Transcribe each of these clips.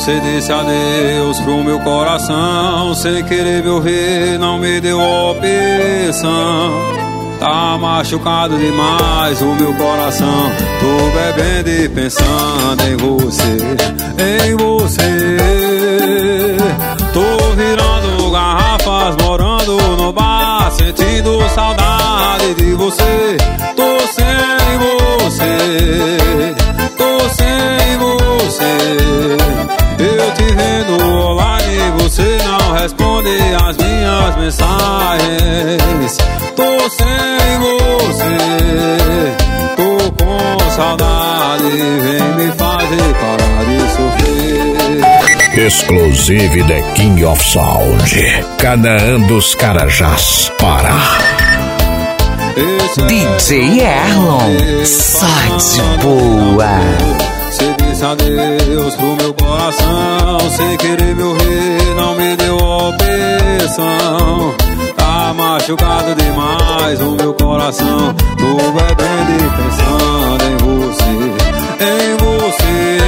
Você disse adeus pro meu coração, sem querer me ouvir, não me deu opção. Tá machucado demais o meu coração, tô bebendo e pensando em você, em você. Tô virando garrafas, morando no bar, sentindo saudade de você. Tô sem você, tô sem você. Eu te vendo online, você não responde as minhas mensagens. Tô sem você, tô com saudade, vem me fazer parar de sofrer. Exclusive The King of Sound, Canaã dos Carajás, Pará. DJ Erlon, só de boa. Você disse adeus pro meu coração, sem querer me ouvir, não me deu opção. Tá machucado demais o meu coração, tô bebendo e pensando em você, em você.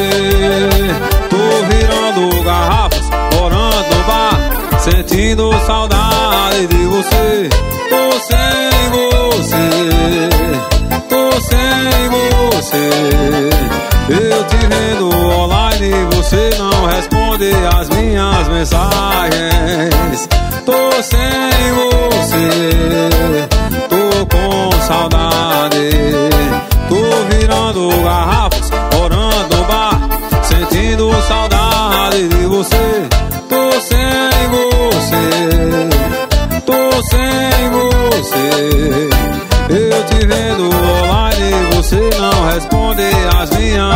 Tô virando garrafas, morando no bar, sentindo saudade de você. Tô sem você, tô sem você. Eu te vendo online, você não responde as minhas mensagens. Tô sem você, tô com saudade. Tô virando garrafas, morando no bar, sentindo saudade de você. Tô sem você, tô sem você. Eu te vendo online, você não responde as minhas